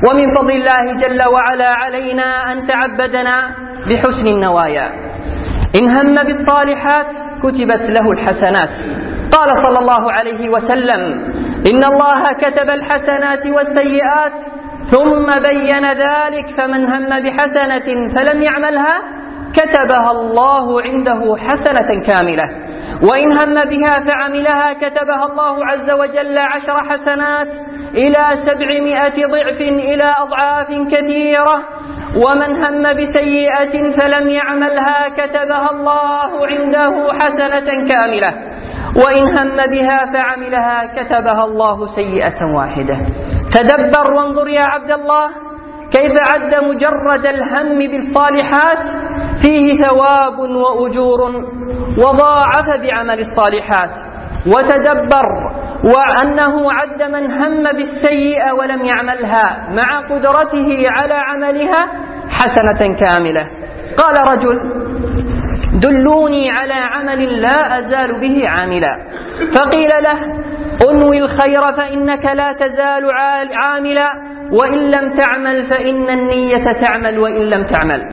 ومن فضل الله جل وعلا علينا أن تعبدنا بحسن النوايا. إن هم بالصالحات كتبت له الحسنات. قال صلى الله عليه وسلم: إن الله كتب الحسنات والسيئات ثم بين ذلك، فمن هم بحسنة فلم يعملها كتبها الله عنده حسنة كاملة، وإن هم بها فعملها كتبها الله عز وجل 10 حسنات إلى 700 ضعف إلى أضعاف كثيرة. ومن هم بسيئة فلم يعملها كتبها الله عنده حسنة كاملة، وإن هم بها فعملها كتبها الله سيئة واحدة. تدبر وانظر يا عبد الله كيف عد مجرد الهم بالصالحات فيه ثواب وأجور وضاعف بعمل الصالحات. وتدبر وأنه عد من هم بالسيئة ولم يعملها مع قدرته على عملها حسنة كاملة. قال رجل: دلوني على عمل لا أزال به عاملا. فقيل له: انوي الخير فإنك لا تزال عاملا، وإن لم تعمل فإن النية تعمل وإن لم تعمل.